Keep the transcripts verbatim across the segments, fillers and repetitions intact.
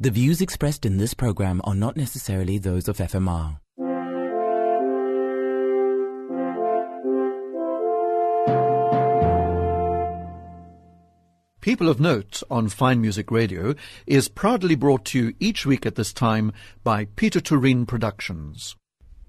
The views expressed in this program are not necessarily those of F M R. People of Note on Fine Music Radio is proudly brought to you each week at this time by Peter Turin Productions.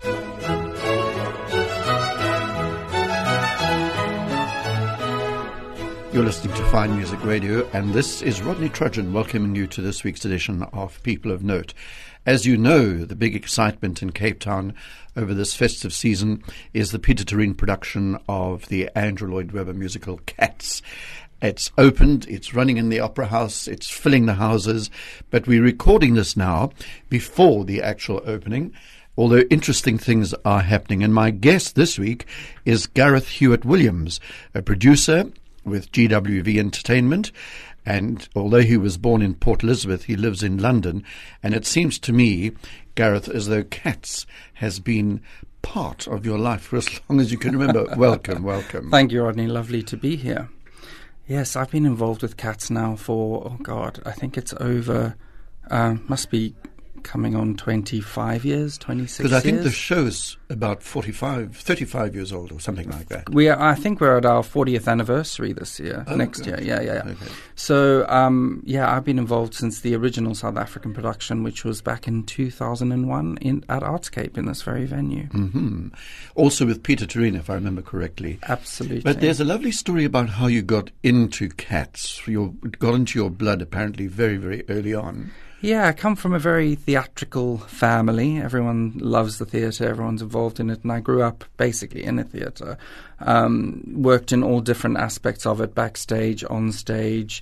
You're listening to Fine Music Radio, and this is Rodney Trudgeon welcoming you to this week's edition of People of Note. As you know, the big excitement in Cape Town over this festive season is the Peter Turin production of the Andrew Lloyd Webber musical Cats. It's opened, it's running in the Opera House, it's filling the houses, but we're recording this now before the actual opening, although interesting things are happening. And my guest this week is Gareth Hewitt-Williams, a producer with G W V Entertainment, and although he was born in Port Elizabeth, he lives in London, and it seems to me, Gareth, as though Cats has been part of your life for as long as you can remember. Welcome, welcome. Thank you, Rodney. Lovely to be here. Yes, I've been involved with Cats now for, oh God, I think it's over, uh, must be coming on twenty-five years, twenty-six years. Because I think the show's about forty-five, thirty-five years old or something like that. We are, I think we're at our fortieth anniversary this year, oh, next good. year. Yeah, yeah, yeah. Okay. So, um, yeah, I've been involved since the original South African production, which was back in two thousand one in, at Artscape in this very venue. Mm-hmm. Also with Peter Turin, if I remember correctly. Absolutely. But there's a lovely story about how you got into Cats. You got into your blood apparently very, very early on. Yeah, I come from a very theatrical family. Everyone loves the theatre. Everyone's involved in it. And I grew up basically in a theatre. Um, worked in all different aspects of it, backstage, on stage,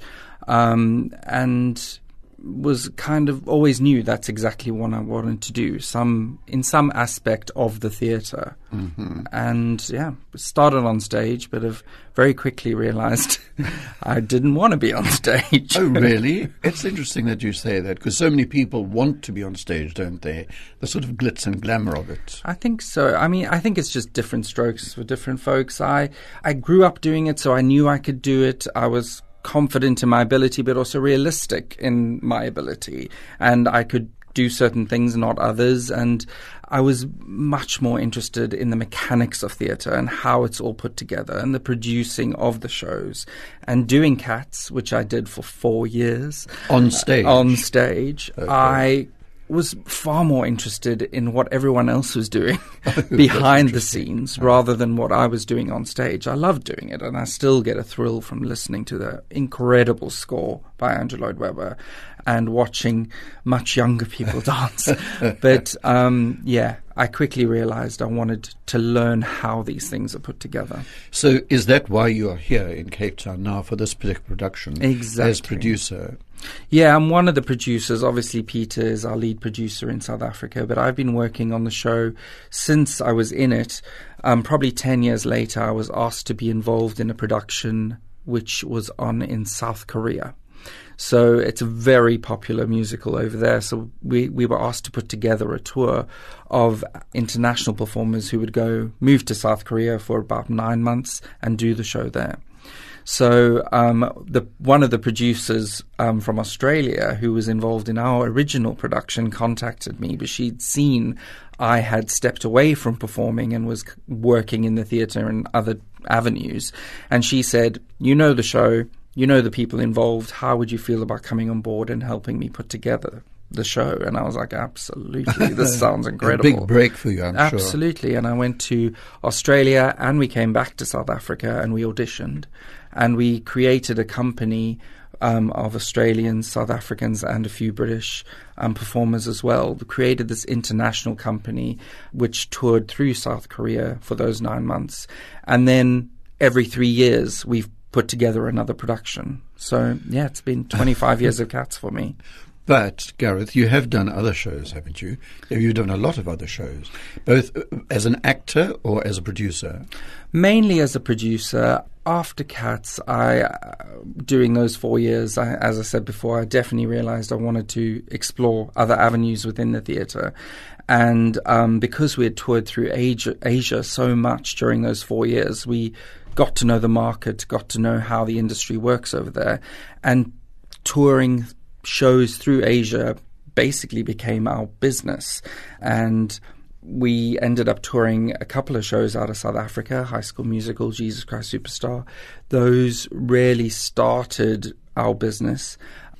um, and was kind of always knew that's exactly what I wanted to do, some in some aspect of the theatre. Mm-hmm. And yeah, started on stage, but have very quickly realised I didn't want to be on stage. Oh, really? It's interesting that you say that, because so many people want to be on stage, don't they? The sort of glitz and glamour of it. I think so. I mean, I think it's just different strokes for different folks. I, I grew up doing it, so I knew I could do it. I was confident in my ability, but also realistic in my ability. And I could do certain things, not others. And I was much more interested in the mechanics of theatre and how it's all put together and the producing of the shows. And doing Cats, which I did for four years. On stage? Uh, on stage. Okay. I was far more interested in what everyone else was doing behind the scenes rather than what I was doing on stage. I loved doing it, and I still get a thrill from listening to the incredible score by Andrew Lloyd Webber and watching much younger people dance. But um, yeah, I quickly realized I wanted to learn how these things are put together. So is that why you are here in Cape Town now for this particular production? Exactly. As producer? Yeah, I'm one of the producers. Obviously, Peter is our lead producer in South Africa, but I've been working on the show since I was in it. Um, probably ten years later, I was asked to be involved in a production which was on in South Korea. So it's a very popular musical over there. So we, we were asked to put together a tour of international performers who would go move to South Korea for about nine months and do the show there. So um, the one of the producers um, from Australia who was involved in our original production contacted me, but she'd seen I had stepped away from performing and was working in the theatre and other avenues. And she said, you know the show, you know the people involved, how would you feel about coming on board and helping me put together the show? And I was like, absolutely, this sounds incredible. A big break for you, I'm absolutely. sure. Absolutely. And I went to Australia and we came back to South Africa and we auditioned. And we created a company um, of Australians, South Africans, and a few British um, performers as well. We created this international company which toured through South Korea for those nine months. And then every three years, we've put together another production. So, yeah, it's been twenty-five years of Cats for me. But, Gareth, you have done other shows, haven't you? You've done a lot of other shows, both as an actor or as a producer. Mainly as a producer. After Cats, I, uh, during those four years, I, as I said before, I definitely realized I wanted to explore other avenues within the theatre. And um, because we had toured through Asia, Asia so much during those four years, we got to know the market, got to know how the industry works over there. And touring shows through Asia basically became our business. And we ended up touring a couple of shows out of South Africa, High School Musical, Jesus Christ Superstar. Those really started our business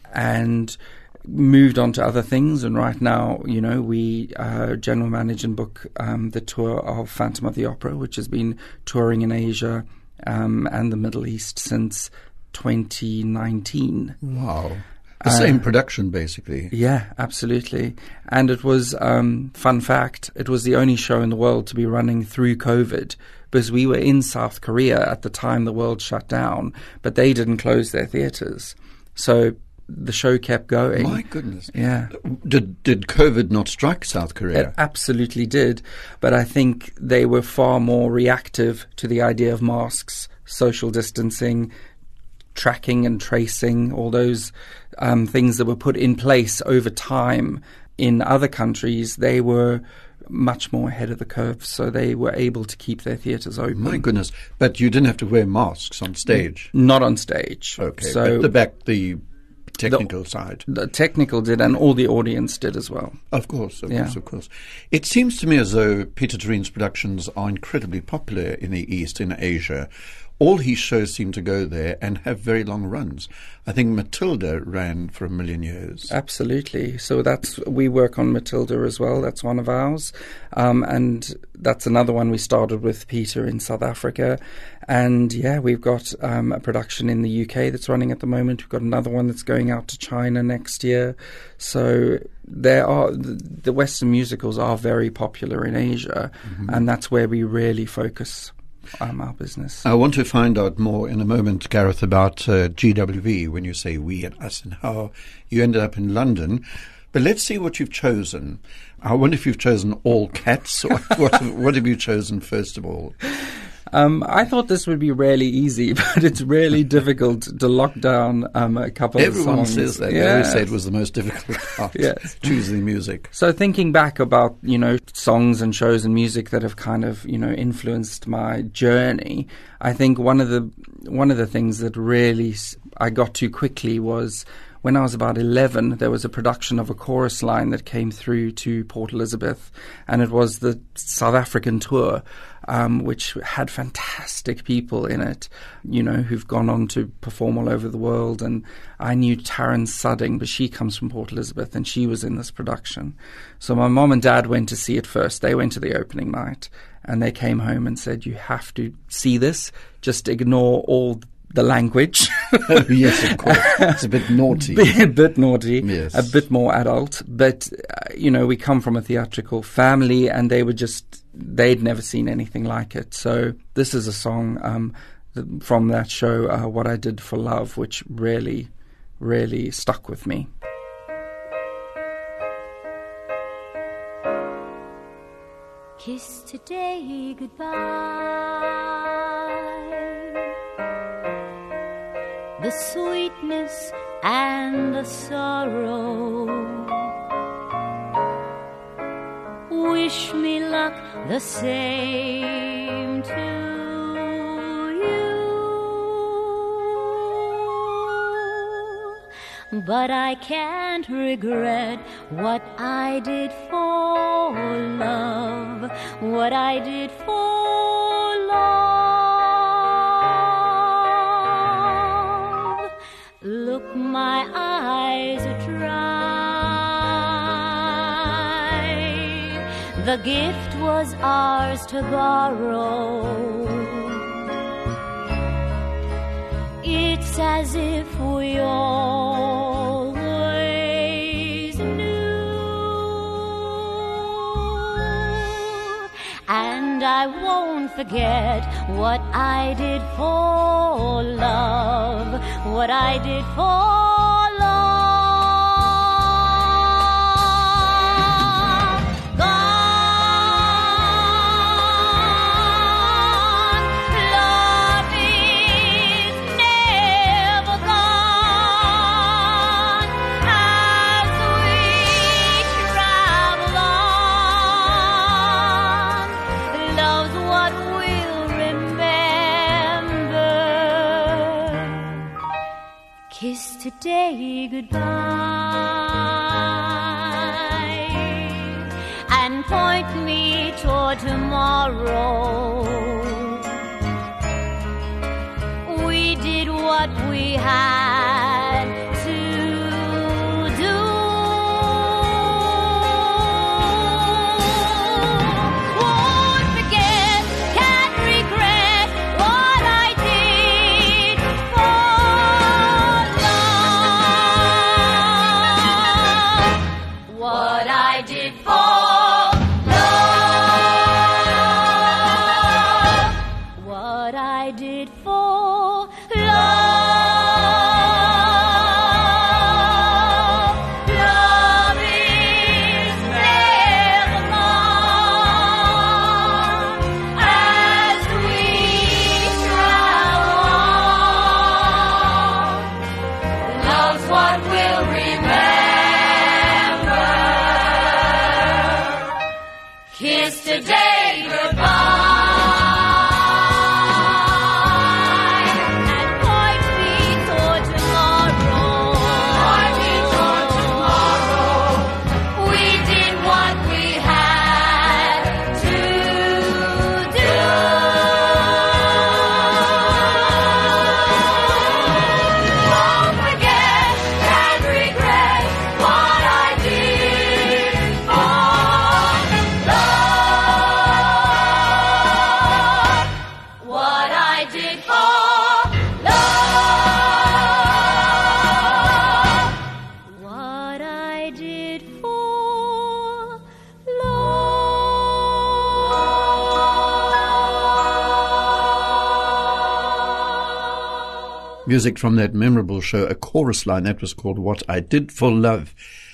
and moved on to other things. And right now, you know, we uh, general manage and book um, the tour of Phantom of the Opera, which has been touring in Asia um, and the Middle East since twenty nineteen. Wow. The same uh, production, basically. Yeah, absolutely. And it was, um, fun fact, it was the only show in the world to be running through COVID, because we were in South Korea at the time the world shut down, but they didn't close their theatres. So the show kept going. My goodness. Yeah. Did did COVID not strike South Korea? It absolutely did. But I think they were far more reactive to the idea of masks, social distancing, tracking and tracing, all those um, things that were put in place over time in other countries. They were much more ahead of the curve, so they were able to keep their theatres open. My goodness. But you didn't have to wear masks on stage? Not on stage. Okay, so but the back, the technical the, side. The technical did, and all the audience did as well. Of course, of yeah. course, of course. It seems to me as though Peter Turin's productions are incredibly popular in the East, in Asia. All his shows seem to go there and have very long runs. I think Matilda ran for a million years. Absolutely. So that's we work on Matilda as well. That's one of ours. Um, and that's another one we started with Peter in South Africa. And, yeah, we've got um, a production in the U K that's running at the moment. We've got another one that's going out to China next year. So there are the Western musicals are very popular in Asia, mm-hmm. and that's where we really focus Um, our business. I want to find out more in a moment, Gareth, about uh, G W V, when you say we and us, and how you ended up in London. But let's see what you've chosen. I wonder if you've chosen all cats, or what, what have you chosen first of all? Um, I thought this would be really easy, but it's really difficult to lock down um, a couple Everyone of songs. Everyone says that. Yes. They always say it was the most difficult part, yes. choosing music. So thinking back about, you know, songs and shows and music that have kind of, you know, influenced my journey, I think one of the one of the things that really I got to quickly was when I was about eleven, there was a production of a chorus line that came through to Port Elizabeth, and it was the South African tour, um, which had fantastic people in it, you know, who've gone on to perform all over the world. And I knew Taryn Sudding, but she comes from Port Elizabeth, and she was in this production. So my mom and dad went to see it first. They went to the opening night, and they came home and said, "You have to see this. Just ignore all the language." Yes, of course. It's a bit naughty. a bit naughty, yes. A bit more adult. But, uh, you know, we come from a theatrical family, and they were just, they'd never seen anything like it. So this is a song um, th- from that show, uh, What I Did for Love, which really, really stuck with me. Kiss today goodbye, the sweetness and the sorrow. Wish me luck the same to you, but I can't regret what I did for love, what I did for love. Look, my eyes are dry. The gift was ours to borrow. It's as if we always knew, and I won't forget what I did for love, what I did for today goodbye. with me toward tomorrow. We did what we had to do. Won't forget, can't regret what I did for love. What I did for love. What I did for love. Love is never gone as we travel on. Love's what we'll remember. Kiss today, goodbye. And point me toward tomorrow. Point me toward tomorrow. We did what we had to do. Won't forget, can't regret what I did for love. What I did for love. What I did for love. Music from that memorable show, a chorus line that was called What I Did for Love.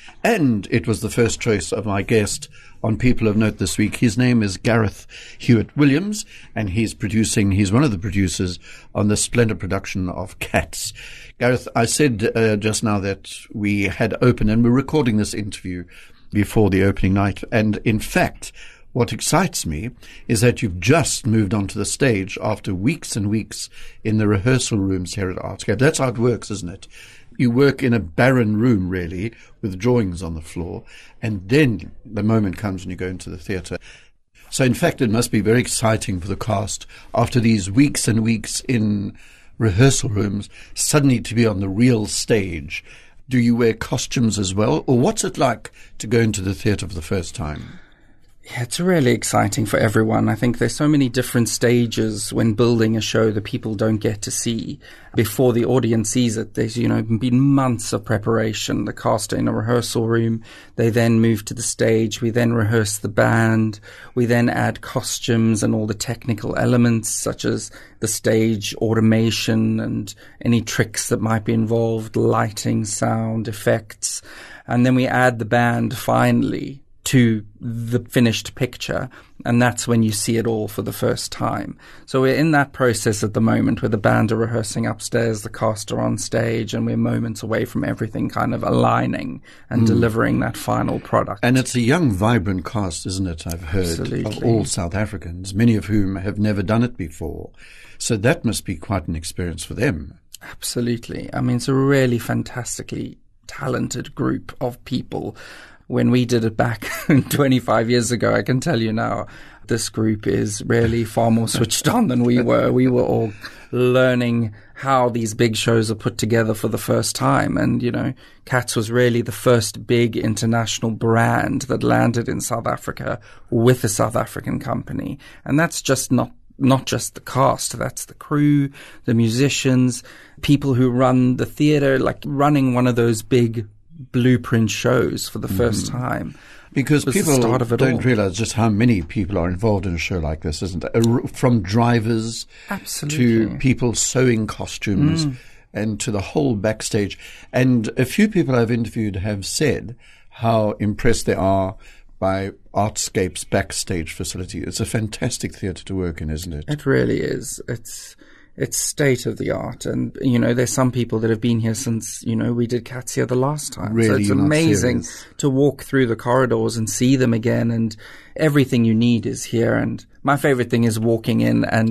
And it was the first choice of my guest on People of Note this week. His name is Gareth Hewitt-Williams, and he's producing, he's one of the producers on the splendid production of Cats. Gareth, I said uh, just now that we had opened, and we're recording this interview before the opening night. And in fact, what excites me is that you've just moved onto the stage after weeks and weeks in the rehearsal rooms here at Artscape. That's how it works, isn't it? You work in a barren room, really, with drawings on the floor, and then the moment comes when you go into the theatre. So, in fact, it must be very exciting for the cast, after these weeks and weeks in rehearsal rooms, suddenly to be on the real stage. Do you wear costumes as well? Or what's it like to go into the theatre for the first time? Yeah, it's really exciting for everyone. I think there's so many different stages when building a show that people don't get to see before the audience sees it. There's, you know, been months of preparation. The cast are in a rehearsal room. They then move to the stage. We then rehearse the band. We then add costumes and all the technical elements, such as the stage automation and any tricks that might be involved, lighting, sound, effects. And then we add the band finally to the finished picture, and that's when you see it all for the first time. So we're in that process at the moment where the band are rehearsing upstairs, the cast are on stage, and we're moments away from everything kind of aligning and mm. delivering that final product. And it's a young, vibrant cast, isn't it, I've heard, Absolutely. Of all South Africans, many of whom have never done it before. So that must be quite an experience for them. Absolutely. I mean, it's a really fantastically talented group of people. When we did it back twenty-five years ago, I can tell you now, this group is really far more switched on than we were. We were all learning how these big shows are put together for the first time. And, you know, Cats was really the first big international brand that landed in South Africa with a South African company. And that's just not Not just the cast, that's the crew, the musicians, people who run the theatre, like running one of those big blueprint shows for the first mm. time. Because people don't all. realize just how many people are involved in a show like this, isn't it? From drivers Absolutely. to people sewing costumes mm. and to the whole backstage. And a few people I've interviewed have said how impressed they are by Artscape's backstage facility. It's a fantastic theatre to work in, isn't it? It really is. It's it's state of the art. And, you know, there's some people that have been here since, you know, we did Cats here the last time. Really, so it's amazing serious. to walk through the corridors and see them again, and everything you need is here. And my favorite thing is walking in and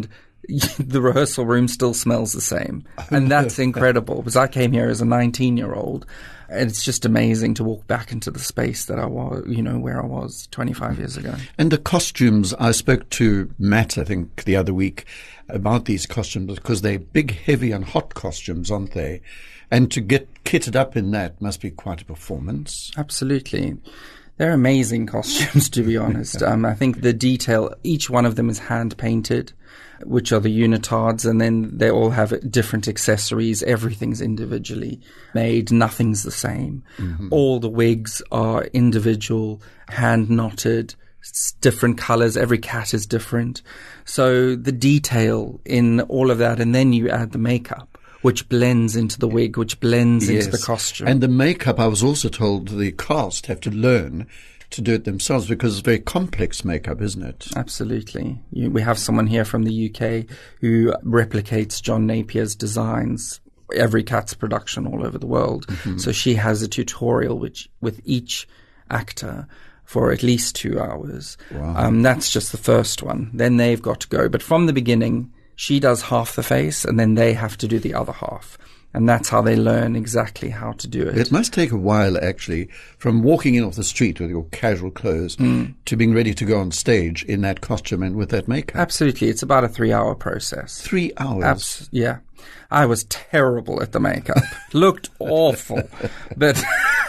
the rehearsal room still smells the same. And that's incredible because I came here as a nineteen-year-old. And it's just amazing to walk back into the space that I was, you know, where I was twenty-five years ago. And the costumes, I spoke to Matt, I think, the other week about these costumes because they're big, heavy and hot costumes, aren't they? And to get kitted up in that must be quite a performance. Absolutely. They're amazing costumes, to be honest. Um, I think the detail, each one of them is hand-painted, which are the unitards, and then they all have different accessories. Everything's individually made. Nothing's the same. Mm-hmm. All the wigs are individual, hand-knotted, different colors. Every cat is different. So the detail in all of that, and then you add the makeup, which blends into the wig, which blends yes. into the costume. And the makeup, I was also told the cast have to learn to do it themselves because it's very complex makeup, isn't it? Absolutely. You, we have someone here from the U K who replicates John Napier's designs, every cat's production all over the world. Mm-hmm. So she has a tutorial which with each actor for at least two hours. Wow. Um, that's just the first one. Then they've got to go. But from the beginning, she does half the face and then they have to do the other half. And that's how they learn exactly how to do it. It must take a while, actually, from walking in off the street with your casual clothes mm. to being ready to go on stage in that costume and with that makeup. Absolutely. It's about a three-hour process. Three hours? Abs- yeah. I was terrible at the makeup. Looked awful. But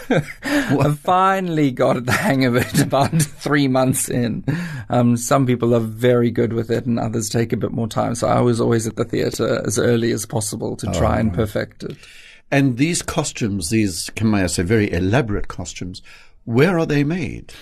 I finally got the hang of it about three months in. Um, some people are very good with it and others take a bit more time. So I was always at the theatre as early as possible to try oh. and perfect it. And these costumes, these, can I say, very elaborate costumes, where are they made?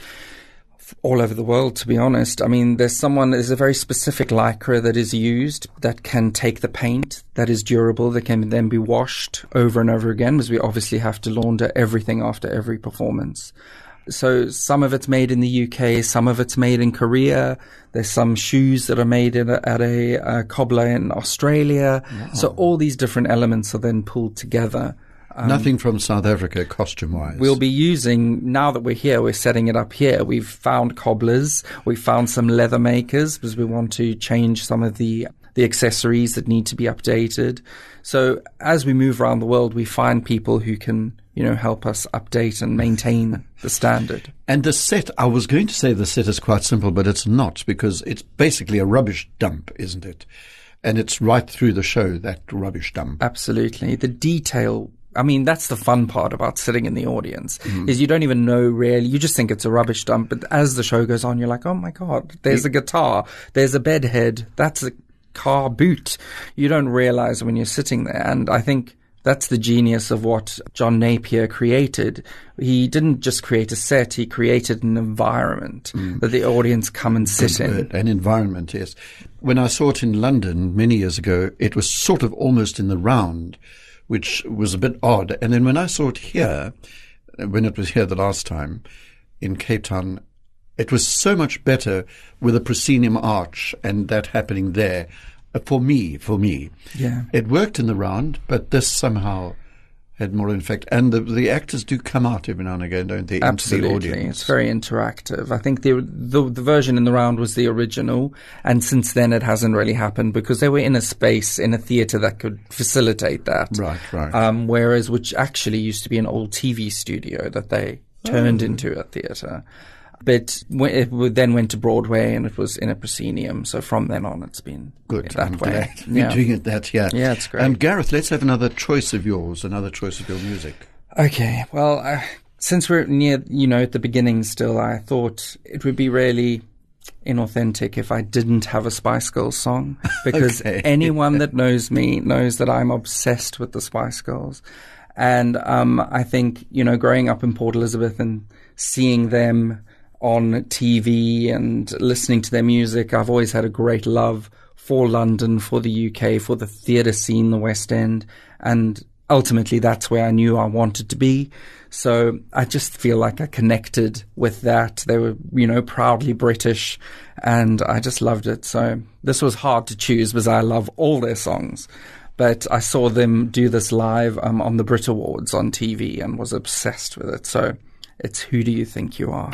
All over the world, to be honest. I mean, there's someone, there's a very specific lycra that is used that can take the paint, that is durable, that can then be washed over and over again, because we obviously have to launder everything after every performance. So some of it's made in the U K, some of it's made in Korea. There's some shoes that are made in a, at a, a cobbler in Australia. Wow. So all these different elements are then pulled together. Um, Nothing from South Africa costume-wise. We'll be using, now that we're here, we're setting it up here. We've found cobblers. We've found some leather makers because we want to change some of the the accessories that need to be updated. So as we move around the world, we find people who can, you know, help us update and maintain the standard. And the set, I was going to say the set is quite simple, but it's not, because it's basically a rubbish dump, isn't it? And it's right through the show, that rubbish dump. Absolutely. The detail, I mean, that's the fun part about sitting in the audience, mm. is you don't even know really, you just think it's a rubbish dump, but as the show goes on, you're like, oh my God, there's a guitar, there's a bed head, that's a car boot. You don't realize when you're sitting there. And I think that's the genius of what John Napier created. He didn't just create a set, he created an environment mm. that the audience come and sit in. An environment, yes. When I saw it in London many years ago, it was sort of almost in the round, which was a bit odd. And then when I saw it here, when it was here the last time in Cape Town, it was so much better with a proscenium arch and that happening there. Uh, for me, for me. Yeah. It worked in the round, but this somehow had more effect. And the, the actors do come out every now and again, don't they? Absolutely. Into the audience. It's very interactive. I think the, the the version in the round was the original, and since then it hasn't really happened because they were in a space, in a theatre that could facilitate that. Right, right. Um, whereas, which actually used to be an old T V studio that they turned oh. into a theatre. But it then went to Broadway and it was in a proscenium. So from then on, it's been good that I'm way. Glad yeah. We're doing it that, yeah. Yeah, it's great. Um, Gareth, let's have another choice of yours, another choice of your music. Okay. Well, uh, since we're near, you know, at the beginning still, I thought it would be really inauthentic if I didn't have a Spice Girls song, because okay. anyone that knows me knows that I'm obsessed with the Spice Girls. And um, I think, you know, growing up in Port Elizabeth and seeing them on T V and listening to their music, I've always had a great love for London, for the U K, for the theatre scene, the West End, and ultimately that's where I knew I wanted to be. So I just feel like I connected with that. They were, you know, proudly British, and I just loved it. So this was hard to choose because I love all their songs. But I saw them do this live um, on the Brit Awards on T V and was obsessed with it. So it's Who Do You Think You Are?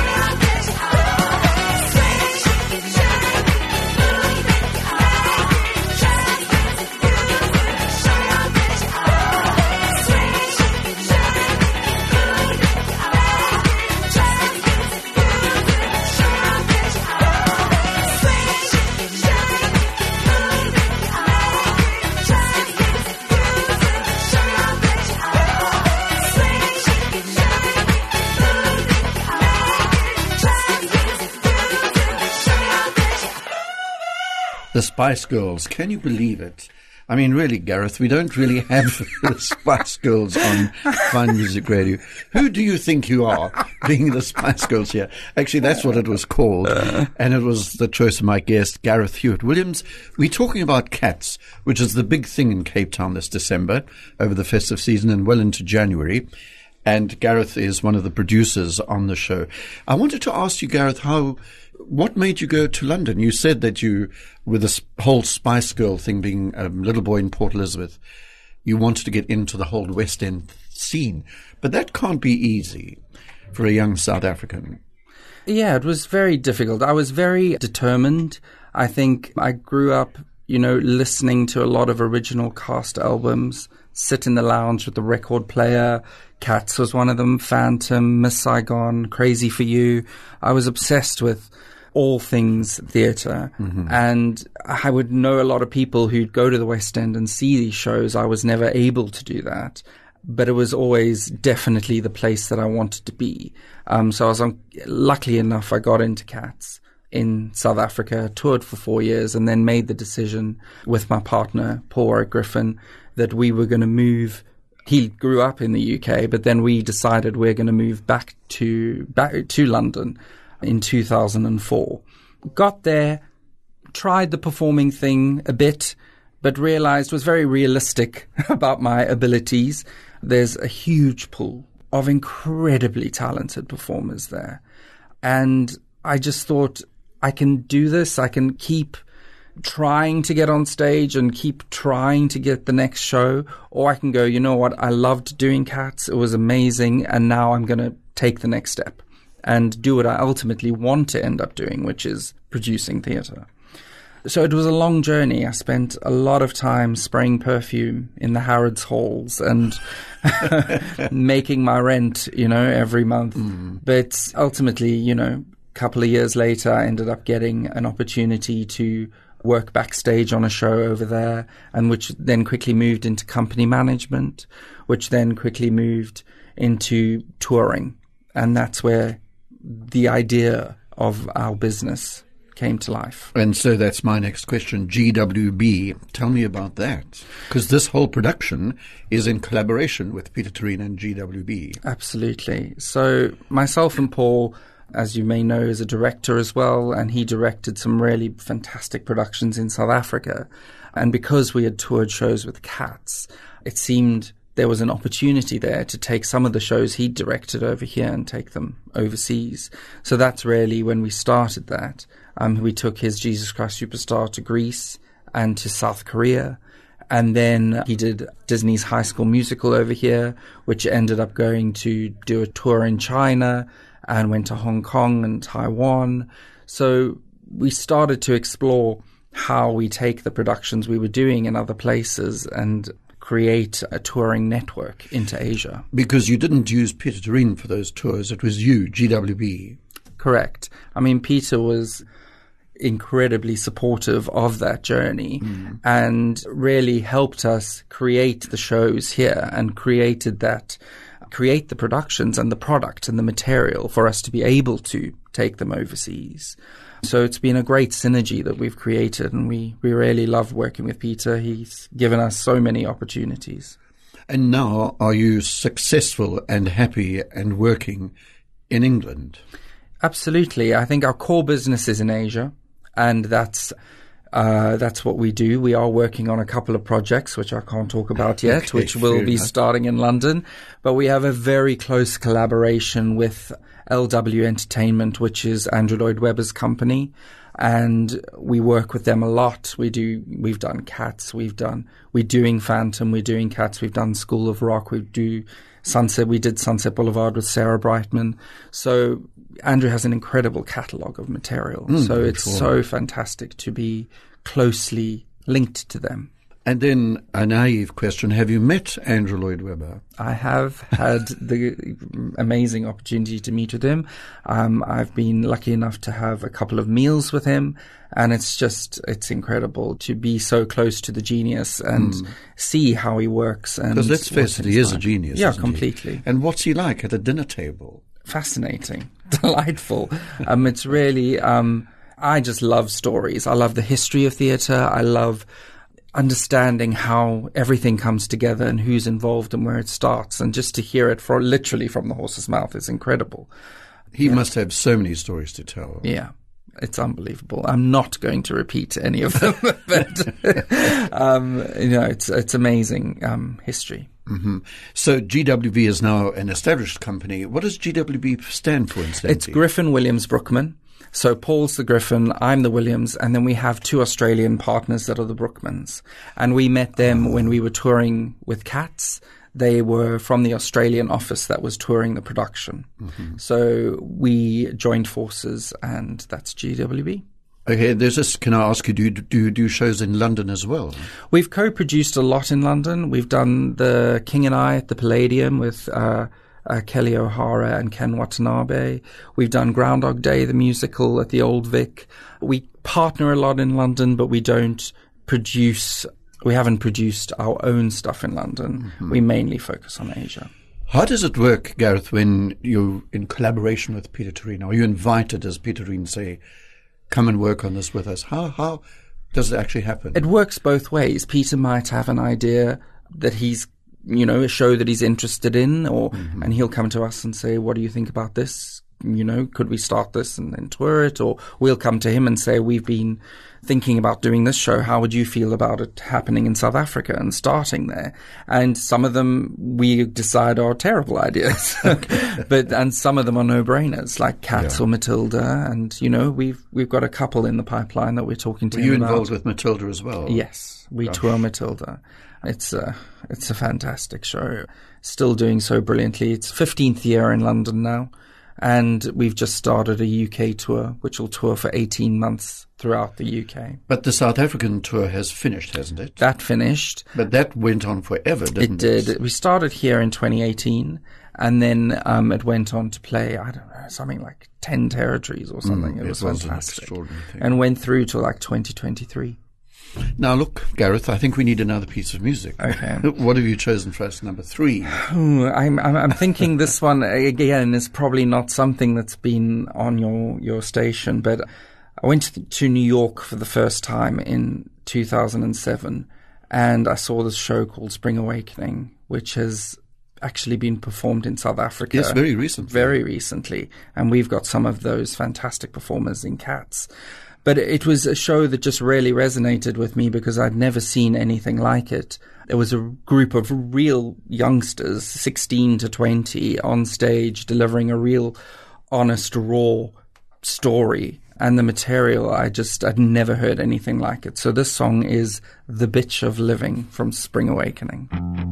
The Spice Girls. Can you believe it? I mean, really, Gareth, we don't really have the Spice Girls on Fine Music Radio. Who do you think you are, being the Spice Girls here? Actually, that's what it was called, and it was the choice of my guest, Gareth Hewitt-Williams. We're talking about Cats, which is the big thing in Cape Town this December, over the festive season and well into January. And Gareth is one of the producers on the show. I wanted to ask you, Gareth, how... what made you go to London? You said that you, with this whole Spice Girl thing being a little boy in Port Elizabeth, you wanted to get into the whole West End scene. But that can't be easy for a young South African. Yeah, it was very difficult. I was very determined. I think I grew up, you know, listening to a lot of original cast albums, sit in the lounge with the record player. Cats was one of them, Phantom, Miss Saigon, Crazy for You. I was obsessed with all things theatre. Mm-hmm. And I would know a lot of people who'd go to the West End and see these shows. I was never able to do that. But it was always definitely the place that I wanted to be. Um, so I was, um, luckily enough, I got into Cats in South Africa, toured for four years, and then made the decision with my partner, Paul Warwick Griffin, that we were going to move. He grew up in the U K, but then we decided we're going to move back to back to London in two thousand four. Got there, tried the performing thing a bit, but realized was very realistic about my abilities. There's a huge pool of incredibly talented performers there. And I just thought, I can do this. I can keep trying to get on stage and keep trying to get the next show, or I can go, you know what, I loved doing Cats, it was amazing, and now I'm going to take the next step and do what I ultimately want to end up doing, which is producing theatre. So it was a long journey. I spent a lot of time spraying perfume in the Harrods halls and making my rent, you know, every month. Mm. But ultimately, you know, a couple of years later, I ended up getting an opportunity to work backstage on a show over there, and which then quickly moved into company management, which then quickly moved into touring. And that's where the idea of our business came to life. And so that's my next question, G W B. Tell me about that. Because this whole production is in collaboration with Peter Turin and G W B. Absolutely. So myself and Paul, as you may know, is a director as well, and he directed some really fantastic productions in South Africa. And because we had toured shows with Cats, it seemed there was an opportunity there to take some of the shows he directed over here and take them overseas. So that's really when we started that. Um, we took his Jesus Christ Superstar to Greece and to South Korea. And then he did Disney's High School Musical over here, which ended up going to do a tour in China and went to Hong Kong and Taiwan. So we started to explore how we take the productions we were doing in other places and create a touring network into Asia. Because you didn't use Peter Turin for those tours, it was you, G W B. Correct. I mean, Peter was incredibly supportive of that journey mm. and really helped us create the shows here and created that, create the productions and the product and the material for us to be able to take them overseas. So it's been a great synergy that we've created, and we, we really love working with Peter. He's given us so many opportunities. And now are you successful and happy and working in England? Absolutely. I think our core business is in Asia, and that's uh, that's what we do. We are working on a couple of projects, which I can't talk about yet, okay, which will be enough. starting in London. But we have a very close collaboration with L W Entertainment, which is Andrew Lloyd Webber's company, and we work with them a lot. We do, we've done Cats, we've done, we're doing Phantom, we're doing Cats, we've done School of Rock, we do Sunset, we did Sunset Boulevard with Sarah Brightman. So Andrew has an incredible catalogue of material. Mm, so it's sure. so fantastic to be closely linked to them. And then a naive question, have you met Andrew Lloyd Webber? I have had the amazing opportunity to meet with him. Um, I've been lucky enough to have a couple of meals with him, and it's just, it's incredible to be so close to the genius and mm. see how he works. Because let's face it, he is a genius. Yeah, isn't completely. He? And what's he like at a dinner table? Fascinating, delightful. um, it's really, um, I just love stories. I love the history of theatre. I love understanding how everything comes together and who's involved and where it starts, and just to hear it for literally from the horse's mouth is incredible. He yeah. must have so many stories to tell. Yeah, it's unbelievable. I'm not going to repeat any of them, but um, you know, it's it's amazing um, history. Mm-hmm. So G W B is now an established company. What does G W B stand for, incidentally? It's Griffin Williams Brookman. So Paul's the Griffin, I'm the Williams, and then we have two Australian partners that are the Brookmans. And we met them when we were touring with Cats. They were from the Australian office that was touring the production. Mm-hmm. So we joined forces, and that's G W B. Okay, there's this, can I ask you, do you do, do shows in London as well? We've co-produced a lot in London. We've done The King and I at the Palladium with uh, uh, Kelly O'Hara and Ken Watanabe. We've done Groundhog Day, the musical, at the Old Vic. We partner a lot in London, but we don't produce, we haven't produced our own stuff in London. Mm-hmm. We mainly focus on Asia. How does it work, Gareth, when you're in collaboration with Peter Turin? Are you invited, as Peter Turin say, come and work on this with us? How how does it actually happen? It works both ways. Peter might have an idea that he's, you know, a show that he's interested in, or mm-hmm. and he'll come to us and say, what do you think about this? You know, could we start this and then tour it? Or we'll come to him and say, we've been thinking about doing this show. How would you feel about it happening in South Africa and starting there? And some of them we decide are terrible ideas, okay. but and some of them are no-brainers, like Cats yeah. or Matilda. And you know, we've we've got a couple in the pipeline that we're talking to. Were you about. involved with Matilda as well? Yes, we Gosh. tour Matilda. It's a it's a fantastic show. Still doing so brilliantly. It's fifteenth year in London now. And we've just started a U K tour, which will tour for eighteen months throughout the U K. But the South African tour has finished, hasn't it? That finished. But that went on forever, didn't it? It did. We started here in twenty eighteen, and then um, it went on to play, I don't know, something like ten territories or something. Mm, it was it was fantastic. An extraordinary thing. And went through to like twenty twenty-three. Now, look, Gareth, I think we need another piece of music. Okay. What have you chosen for us, number three? Ooh, I'm, I'm, I'm thinking this one, again, is probably not something that's been on your, your station, but I went to, to New York for the first time in two thousand seven, and I saw this show called Spring Awakening, which has actually been performed in South Africa. Yes, very recently. Very recently. And we've got some of those fantastic performers in Cats. But it was a show that just really resonated with me because I'd never seen anything like it. There was a group of real youngsters, sixteen to twenty, on stage delivering a real honest, raw story. And the material, I just, I'd never heard anything like it. So this song is The Bitch of Living from Spring Awakening.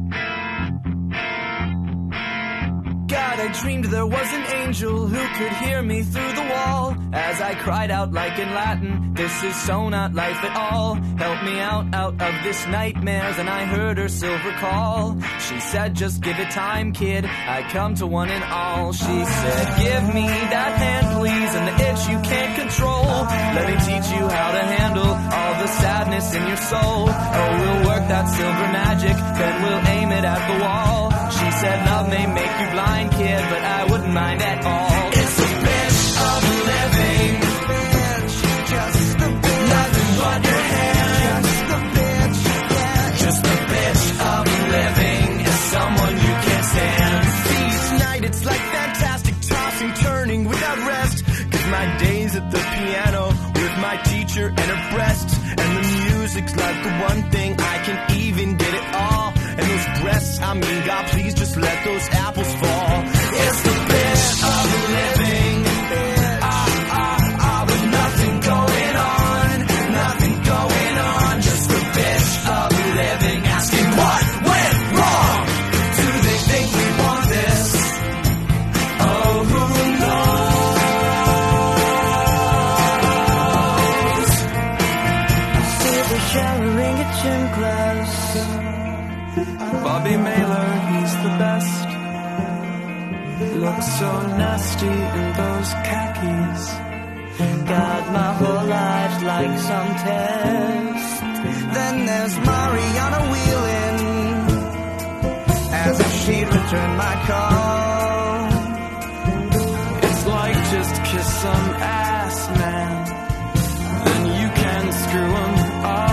God, I dreamed there was an angel who could hear me through the wall as I cried out like in Latin, this is so not life at all. Help me out, out of this nightmares. And I heard her silver call. She said, just give it time, kid. I come to one and all. She said, give me that hand, please, and the itch you can't control. Let me teach you how to handle all the sadness in your soul. Oh, we'll work that silver magic, then we'll aim it at the wall. She said, love may make you blind, kid, but I wouldn't mind at all. It's a bitch of living. Just the bitch. Nothing but your hands. Just the bitch. Yeah. Just the bitch of living is someone you can't stand. Each night it's like fantastic tossing, turning without rest. Cause my days at the piano with my teacher and her breasts. And the music's like the one thing I can even get it all. And those breasts, I mean, God, please just let those apples fall. It's the bitch of living. Ah, ah, ah, with nothing going on. Nothing going on. Just the bitch of living. Asking what went wrong? Do they think we want this? Oh, who knows? Silver showering a gym class. Bobby Mailer, he's the best. Looks so nasty in those khakis. Got my whole life like some test. Then there's Mariana Wheeling, as if she'd return my call. It's like just kiss some ass, man. Then you can screw 'em all.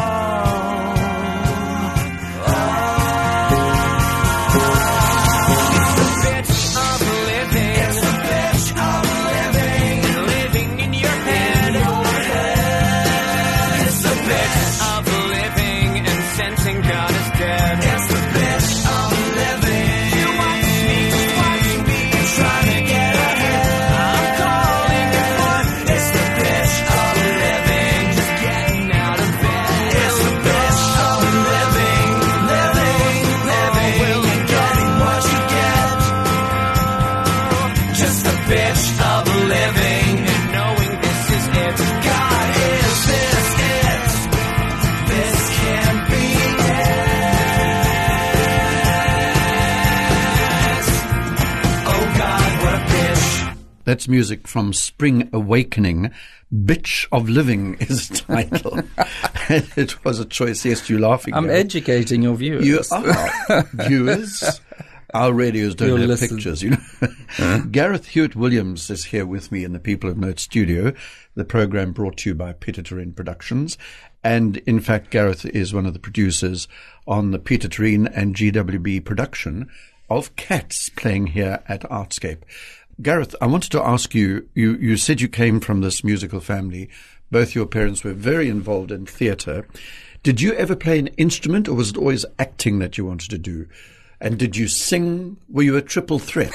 That's music from Spring Awakening. Bitch of Living is the title. It was a choice. Yes, you're laughing. I'm Gareth. educating your viewers. You are. Viewers. Our radios don't You'll have listen. pictures, you know. Huh? Gareth Hewitt-Williams is here with me in the People of Note studio. The program brought to you by Peter Tureen Productions. And in fact, Gareth is one of the producers on the Peter Tureen and G W B production of Cats, playing here at Artscape. Gareth, I wanted to ask you, you, you said you came from this musical family. Both your parents were very involved in theatre. Did you ever play an instrument, or was it always acting that you wanted to do? And did you sing? Were you a triple threat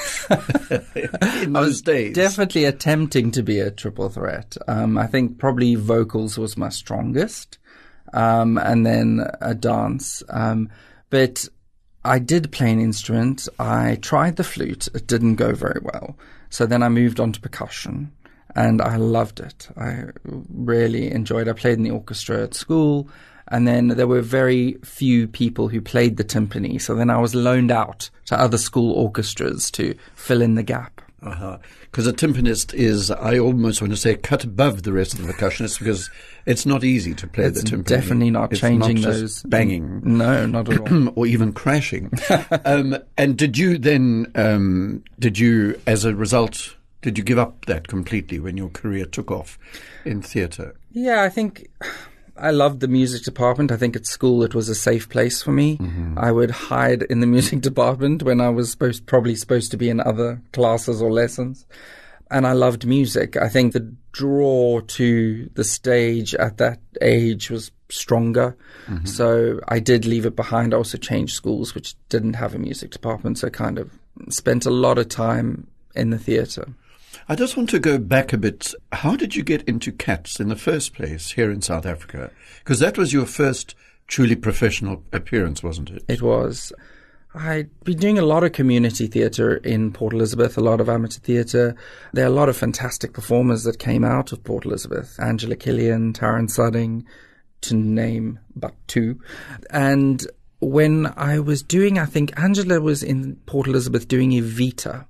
in those days? Definitely attempting to be a triple threat. Um, I think probably vocals was my strongest, um, and then a dance. Um, but I did play an instrument. I tried the flute. It didn't go very well. So then I moved on to percussion, and I loved it. I really enjoyed it. I played in the orchestra at school, and then there were very few people who played the timpani. So then I was loaned out to other school orchestras to fill in the gap. Uh-huh. Because a timpanist is, I almost want to say, cut above the rest of the percussionists, because it's not easy to play It's the timpani. definitely not It's changing not just those. banging. No, not at all. Or even crashing. um, and did you then, um, did you, as a result, Did you give up that completely when your career took off in theatre? Yeah, I think I loved the music department. I think at school it was a safe place for me. Mm-hmm. I would hide in the music department when I was supposed, probably supposed to be in other classes or lessons. And I loved music. I think the draw to the stage at that age was stronger. Mm-hmm. So I did leave it behind. I also changed schools, which didn't have a music department. So kind of spent a lot of time in the theatre. I just want to go back a bit. How did you get into Cats in the first place here in South Africa? Because that was your first truly professional appearance, wasn't it? It was. I'd been doing a lot of community theatre in Port Elizabeth, a lot of amateur theatre. There are a lot of fantastic performers that came out of Port Elizabeth. Angela Killian, Taryn Sudding, to name but two. And when I was doing, I think Angela was in Port Elizabeth doing Evita.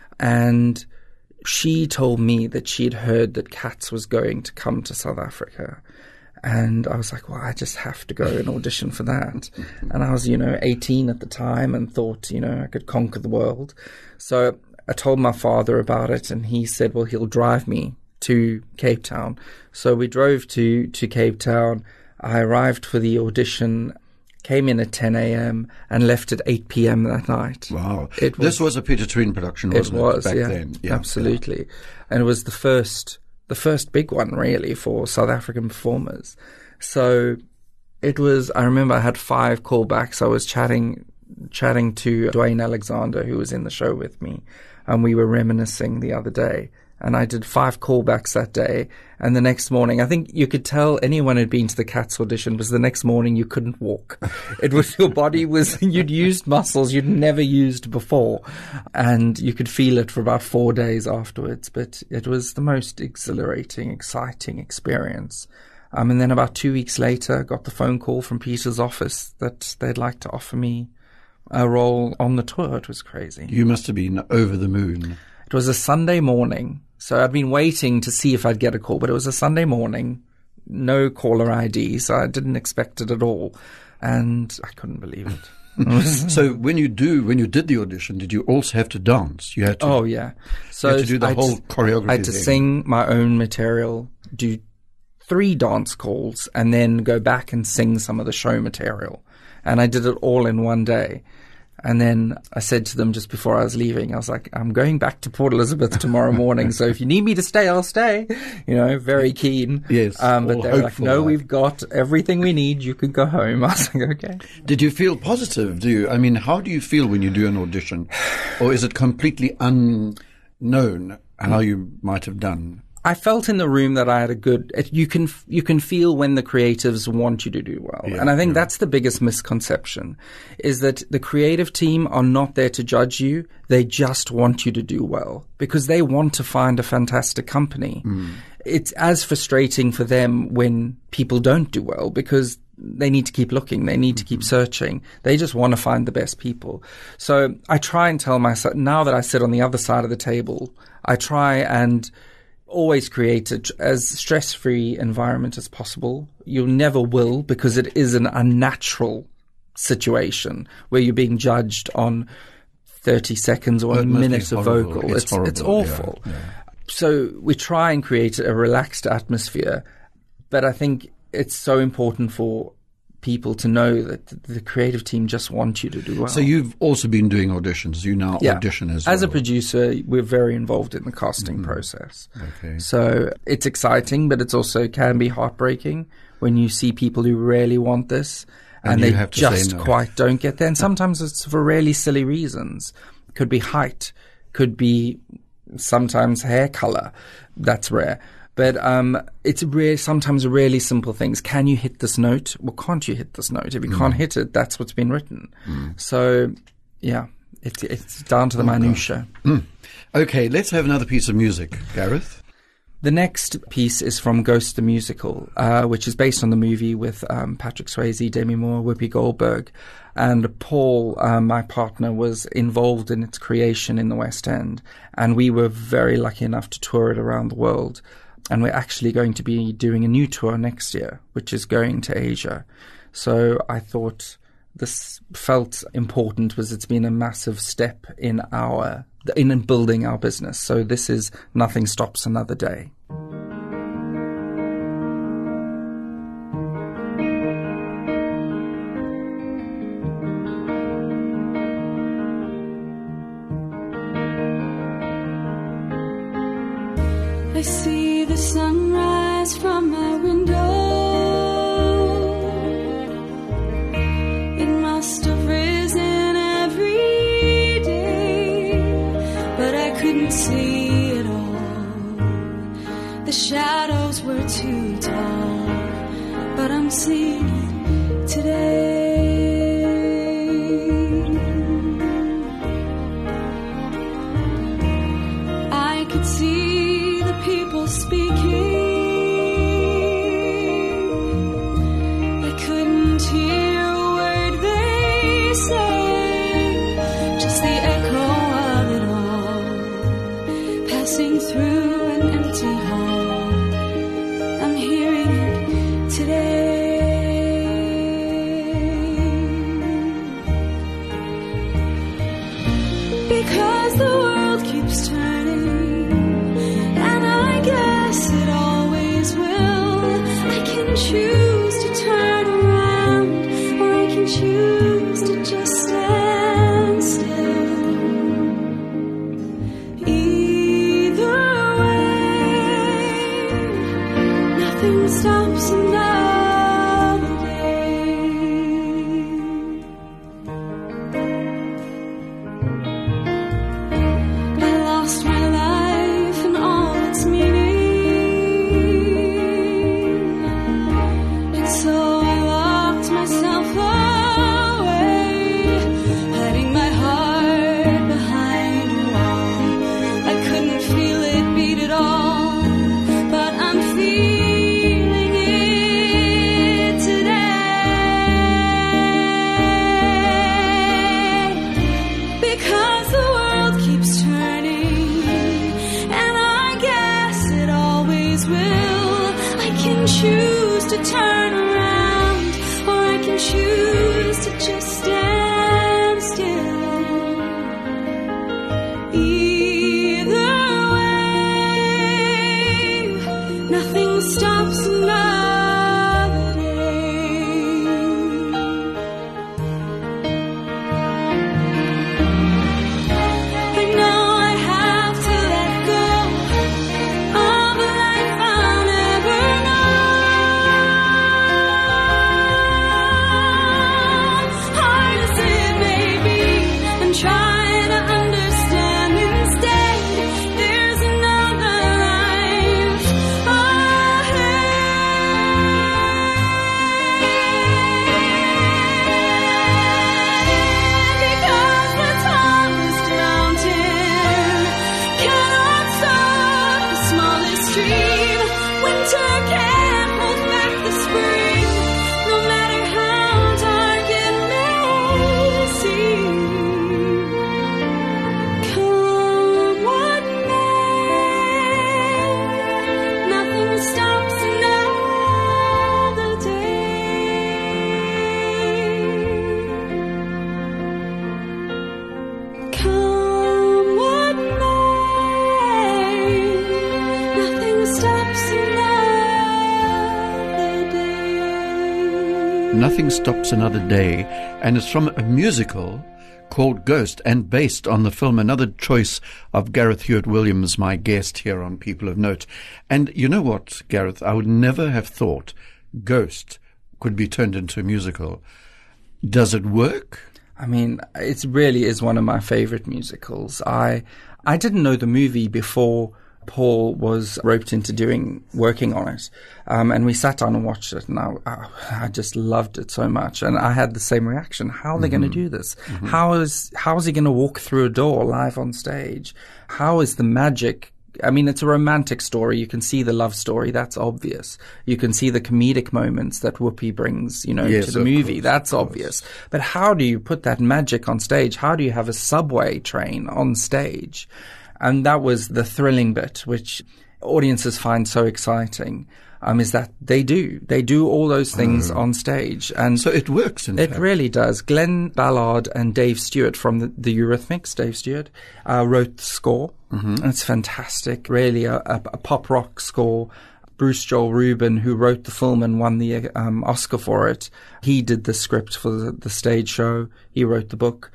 And she told me that she'd heard that Cats was going to come to South Africa. And I was like, well, I just have to go and audition for that. And I was, you know, eighteen at the time and thought, you know, I could conquer the world. So I told my father about it and he said, well, he'll drive me to Cape Town. So we drove to, to Cape Town. I arrived for the audition, came in at ten a.m. and left at eight p.m. that night. Wow. It was, this was a Peter Tween production, wasn't it? It was, back yeah, then? Yeah, absolutely. And it was the first... the first big one, really, for South African performers. So it was, I remember I had five callbacks. I was chatting chatting to Dwayne Alexander, who was in the show with me, and we were reminiscing the other day. And I did five callbacks that day. And the next morning, I think you could tell anyone who'd been to the Cats audition was the next morning you couldn't walk. It was, your body was, you'd used muscles you'd never used before. And you could feel it for about four days afterwards. But it was the most exhilarating, exciting experience. Um, and then about two weeks later, got the phone call from Peter's office that they'd like to offer me a role on the tour. It was crazy. You must have been over the moon. It was a Sunday morning. So I'd been waiting to see if I'd get a call, but it was a Sunday morning, no caller I D, so I didn't expect it at all. And I couldn't believe it. So when you do, when you did the audition, did you also have to dance? You had to. Oh, yeah. So you had to do the I'd, whole choreography. I had to thing. sing my own material, do three dance calls, and then go back and sing some of the show material. And I did it all in one day. And then I said to them just before I was leaving, I was like, I'm going back to Port Elizabeth tomorrow morning. So if you need me to stay, I'll stay. You know, very keen. Yes. Um, but they were like, no, like. we've got everything we need. You can go home. I was like, okay. Did you feel positive? Do you? I mean, how do you feel when you do an audition? Or is it completely unknown how you might have done? I felt in the room that I had a good. It, you can you can feel when the creatives want you to do well, Yeah, and I think yeah. that's the biggest misconception, is that the creative team are not there to judge you. They just want you to do well because they want to find a fantastic company. Mm. It's as frustrating for them when people don't do well because they need to keep looking. They need to keep searching. They just want to find the best people. So I try and tell myself, now that I sit on the other side of the table, I try and always create a, as stress-free environment as possible. You never will, because it is an unnatural situation where you're being judged on thirty seconds or Well, a it must be minute of horrible. vocal. It's It's, horrible, it's awful. yeah, yeah. So we try and create a relaxed atmosphere, but I think it's so important for people to know that the creative team just want you to do well. So you've also been doing auditions. You now Yeah. audition as As well. a producer, we're very involved in the casting Mm-hmm. process. Okay. So it's exciting, but it's also can be heartbreaking when you see people who really want this and, And you they have to say just no. quite don't get there. And sometimes it's for really silly reasons. Could be height, could be sometimes hair color. That's rare. But um, it's re- sometimes really simple things. Can you hit this note? Well, can't you hit this note? If you Mm. can't hit it, that's what's been written. Mm. So, yeah, it, it's down to the Oh, minutiae. Mm. Okay, let's have another piece of music, Gareth. The next piece is from Ghost the Musical, uh, which is based on the movie with um, Patrick Swayze, Demi Moore, Whoopi Goldberg. And Paul, um, my partner, was involved in its creation in the West End. And we were very lucky enough to tour it around the world. And we're actually going to be doing a new tour next year, which is going to Asia. So I thought this felt important was it's been a massive step in our in building our business. So this is Nothing Stops Another Day. I see the sunrise from my window. It must have risen every day, but I couldn't see it all. The shadows were too tall, but I'm seeing it today. I could see the people speaking. I couldn't hear a word they say, just the echo of it all, passing through an empty hall. I'm hearing it today. Because the world keeps turning, and I guess it always will. I can choose to turn around, or I can choose to just stand still. Either way, nothing stops another day. I lost my life and all its meaning, and so I locked myself away, hiding my heart behind a wall. I couldn't feel it beat at all, but I'm feeling it today. Because the world keeps turning, and I guess it always will. I can choose to turn around, or I can choose to just stand still. Either way, nothing stops another day. I know I have to let go of a life I'll never know. Hard as it may be, I'm trying to understand instead. There's another life ahead. Because the tallest mountain cannot stop the smallest stream. Winter can't hold back the spring, no matter how dark it may seem. Come what may, nothing stops another day. Come what may, nothing stops another day. Nothing Stops Another Day, and it's from a musical called Ghost and based on the film. Another choice of Gareth Hewitt-Williams, my guest here on People of Note. And you know what, Gareth, I would never have thought Ghost could be turned into a musical. Does it work? I mean, it really is one of my favorite musicals. I I didn't know the movie before Paul was roped into doing working on it, um, and we sat down and watched it, and I, I, I just loved it so much. And I had the same reaction: how are they going to do this? Mm-hmm. How is how is he going to walk through a door live on stage? How is the magic? I mean, it's a romantic story. You can see the love story. That's obvious. You can see the comedic moments that Whoopi brings, you know, Yes, to the of movie. course, That's of obvious. But how do you put that magic on stage? How do you have a subway train on stage? And that was the thrilling bit, which audiences find so exciting um, is that they do. They do all those things on stage. And So it works, in it fact. really does. Glenn Ballard and Dave Stewart from the, the Eurythmics, Dave Stewart, uh, wrote the score. Mm-hmm. It's fantastic. Really a, a, a pop rock score. Bruce Joel Rubin, who wrote the film and won the um, Oscar for it, he did the script for the, the stage show. He wrote the book.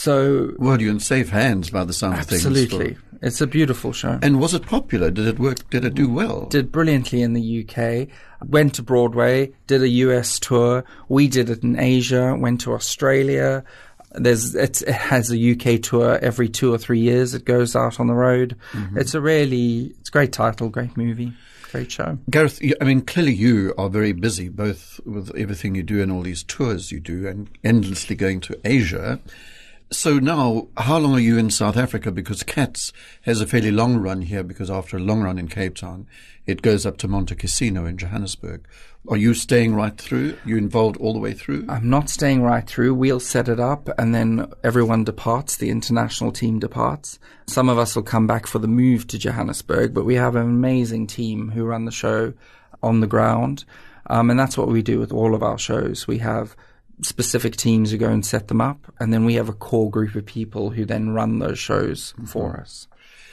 So Well, you're in safe hands by the sound of things. absolutely, it's a beautiful show. And was it popular? Did it work? Did it do well? Did brilliantly in the U K, went to Broadway, did a U S tour. We did it in Asia, went to Australia. There's it's, it has a U K tour every two or three years. It goes out on the road. Mm-hmm. It's a really, it's a great title, great movie, great show. Gareth, you- I mean, clearly you are very busy, both with everything you do and all these tours you do, and endlessly going to Asia. So now, how long are you in South Africa? Because Cats has a fairly long run here, because after a long run in Cape Town, it goes up to Monte Cassino in Johannesburg. Are you staying right through? You involved all the way through? I'm not staying right through. We'll set it up and then everyone departs. The international team departs. Some of us will come back for the move to Johannesburg, but we have an amazing team who run the show on the ground. Um, and that's what we do with all of our shows. We have specific teams who go and set them up, and then we have a core group of people who then run those shows for us.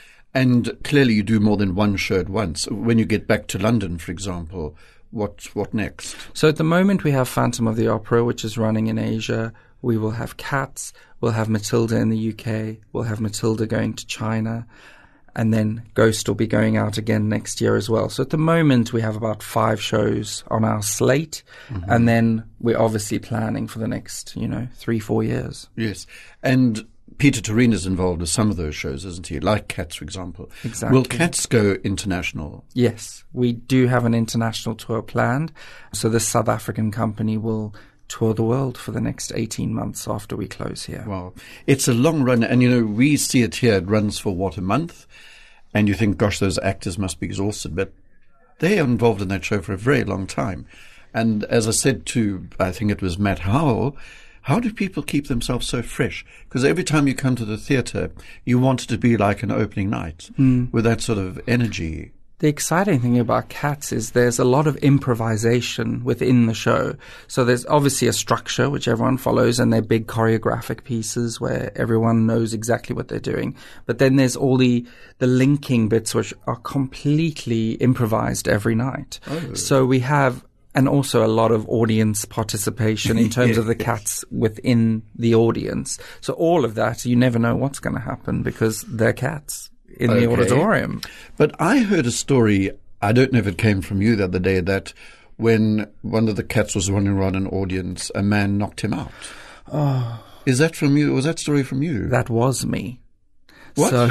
And clearly you do more than one show at once. When you get back to London, for example, what what next? So at the moment we have Phantom of the Opera, which is running in Asia. We will have Cats. We'll have Matilda in the U K. We'll have Matilda going to China. And then Ghost will be going out again next year as well. So at the moment we have about five shows on our slate. Mm-hmm. And then we're obviously planning for the next, you know, three, four years. Yes. And Peter Toreen is involved with some of those shows, isn't he? Like Cats, for example. Exactly. Will Cats go international? Yes, we do have an international tour planned. So this South African company will tour the world for the next eighteen months after we close here. Wow. It's a long run. And, you know, we see it here. It runs for, what, a month? And you think, gosh, those actors must be exhausted. But they are involved in that show for a very long time. And as I said to, I think it was Matt Howell, how do people keep themselves so fresh? Because every time you come to the theatre, you want it to be like an opening night Mm. with that sort of energy. The exciting thing about Cats is there's a lot of improvisation within the show. So there's obviously a structure which everyone follows, and they're big choreographic pieces where everyone knows exactly what they're doing. But then there's all the, the linking bits which are completely improvised every night. Oh. So we have, and also a lot of audience participation in terms of the Yes. cats within the audience. So all of that, you never know what's going to happen because they're cats in the Okay. auditorium. But I heard a story, I don't know if it came from you the other day, that when one of the cats was running around an audience, a man knocked him out. Oh, Is that from you? Was that story from you? that was me. What? So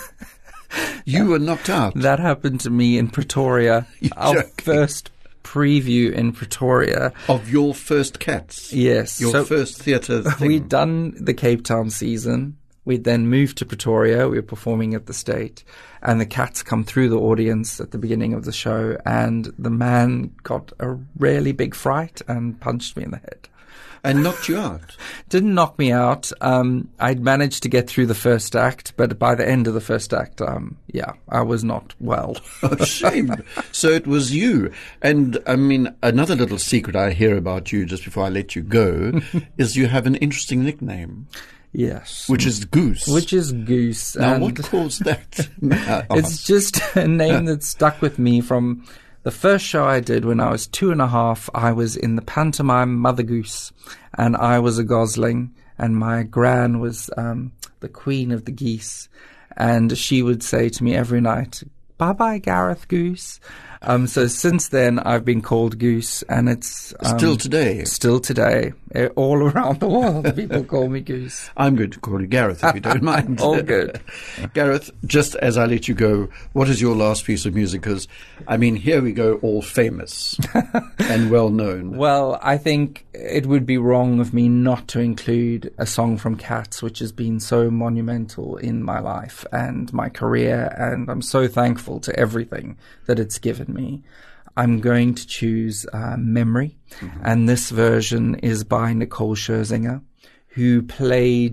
You were knocked out. that happened to me in Pretoria. You're Our joking. first preview in Pretoria. Of your first Cats. Yes. Your So first theatre thing. we'd done the Cape Town season. We'd then moved to Pretoria. We were performing at the State. And the cats come through the audience at the beginning of the show. And the man got a really big fright and punched me in the head. And knocked you out. Didn't knock me out. Um, I'd managed to get through the first act, but by the end of the first act, um, yeah, I was not well. Oh, shame. So it was you. And, I mean, another little secret I hear about you just before I let you go is you have an interesting nickname, Yes. which is Goose. Which is Goose. Now, and what caused that? May I it's ask? just a name that stuck with me from the first show I did when I was two and a half. I was in the pantomime Mother Goose, and I was a gosling, and my gran was um, the queen of the geese. And she would say to me every night, "Bye-bye, Gareth Goose." Um, so since then, I've been called Goose, and it's um, Still today. Still today, eh, all around the world, people call me Goose. I'm going to call you Gareth, if you don't mind. All good. Gareth, just as I let you go, what is your last piece of music? Because, I mean, here we go, all famous and well known. Well, I think it would be wrong of me not to include a song from Cats, which has been so monumental in my life and my career, and I'm so thankful to everything that it's given me. I'm going to choose uh, Memory, mm-hmm. and this version is by Nicole Scherzinger, who played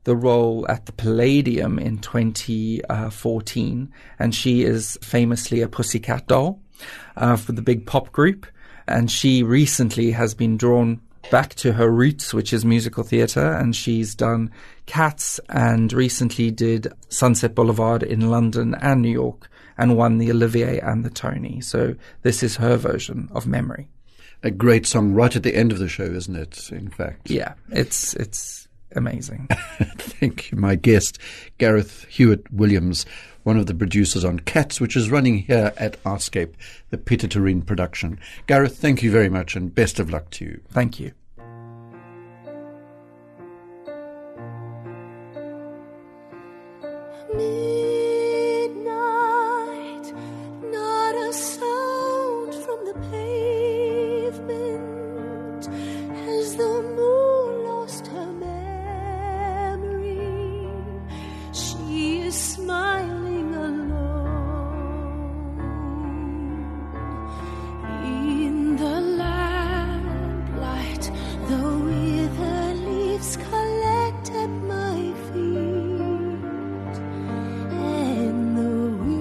the role at the Palladium in twenty fourteen, and she is famously a pussycat doll uh, for the big pop group. And she recently has been drawn back to her roots, which is musical theatre, and she's done Cats and recently did Sunset Boulevard in London and New York and won the Olivier and the Tony. So this is her version of Memory. A great song right at the end of the show, isn't it, in fact? Yeah, it's it's amazing. Thank you. My guest, Gareth Hewitt-Williams, one of the producers on Cats, which is running here at Artscape, the Peter Turine production. Gareth, thank you very much and best of luck to you. Thank you. Midnight, not a sound from the pavement as the moon lost her memory. She is smiling alone in the lamplight. The withered leaves collect at my feet, and the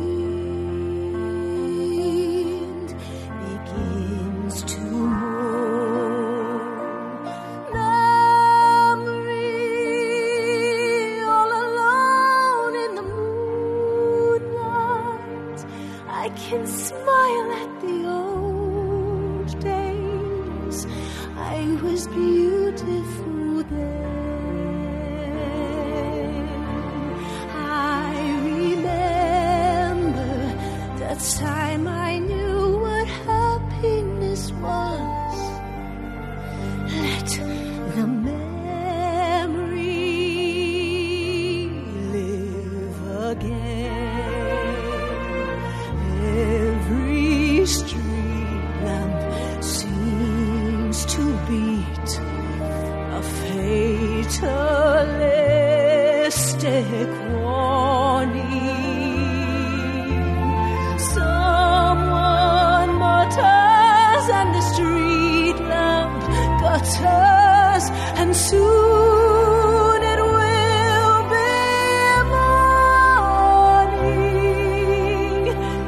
wind begins to mourn. Memory, all alone in the moonlight, I can smile at the old days. I was beautiful then. I remember that time I knew what happiness was. Let the memory live again. Every street lamp seems to beat a fatalistic warning. Someone mutters and the street lamp gutters, and soon it will be morning.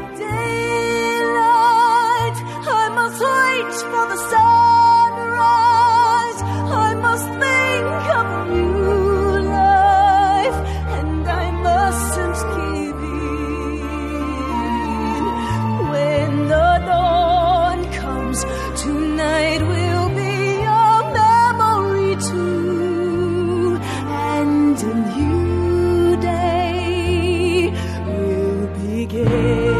Daylight, I must wait for the sunrise. I must think of a new life, and I mustn't give in. When the dawn comes, tonight will be a memory too, and a new day will begin.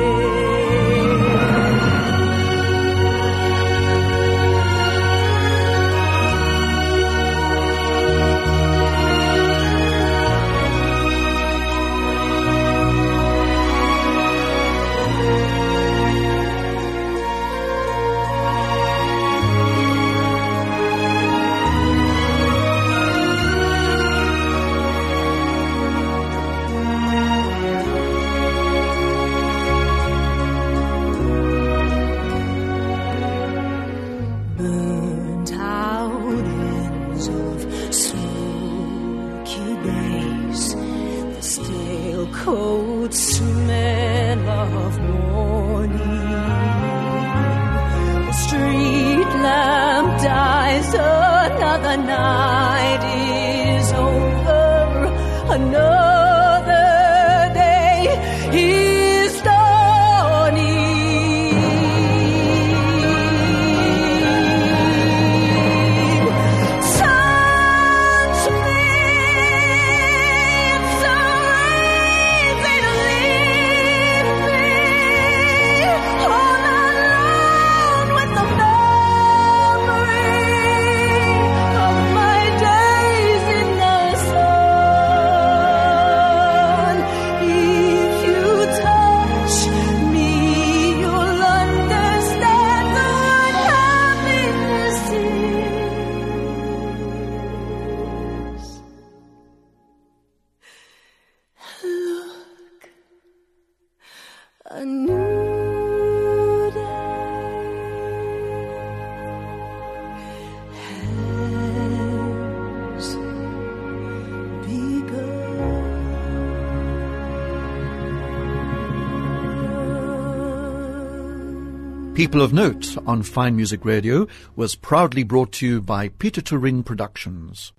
Burnt out ends of smoky days, the stale cold smell of morning. The street lamp dies, another night is over, another day is dawning. Turn to me, it's so easy to leave me all alone with the memory of my days in the sun. If you touch me, you'll understand what happiness is. Look, a new day has begun. People of Note on Fine Music Radio was proudly brought to you by Peter Turing Productions.